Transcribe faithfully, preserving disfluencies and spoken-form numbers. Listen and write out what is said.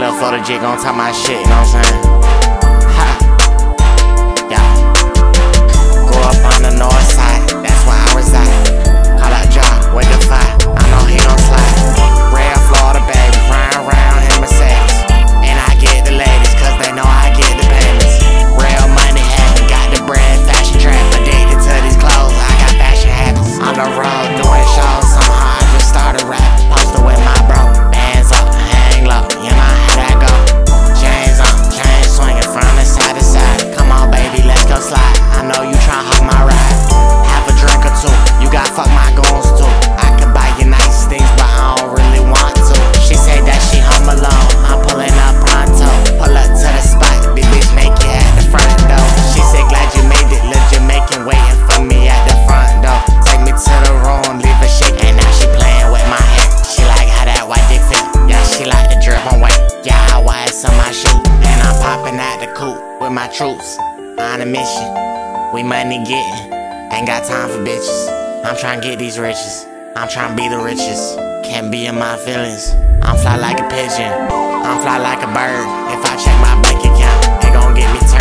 twelve for the jig, gon' talk my shit, you know what I'm saying? Ha. Yeah. Grew up on the north side, that's where I reside. Call that job with the fire, I know he gon' slide. Real Florida baby, round round in Mercedes. And I get the ladies, cause they know I get the payments. Real money having, got the bread, fashion trap. Addicted to these clothes, I got fashion habits. On the road, doing shows, somehow I just started rapping. Posted with my bro, bands up, hang low, you know how that go. Chains on, chains swinging from the side to side. Come on baby, let's go slide. I know you tryna hug my ride. Have a drink or two, you got fuck my goons too. I can buy you nice things, but I don't really want to. She say that she home alone, I'm pulling up pronto. Pull up to the spot, big bitch make it at the front door. She said glad you made it, look Jamaican waiting for me at the front door. Take me to the room, leave her shake, and now she playing with my hair. She like how that white dick fit, yeah she like the drip on white. Yeah I wires on my shoe, and I'm popping out the coop with my troops. On a mission, we money getting, ain't got time for bitches. I'm tryna get these riches, I'm tryna be the richest. Can't be in my feelings, I'm fly like a pigeon, I'm fly like a bird. If I check my bank account, it gon' get me turned.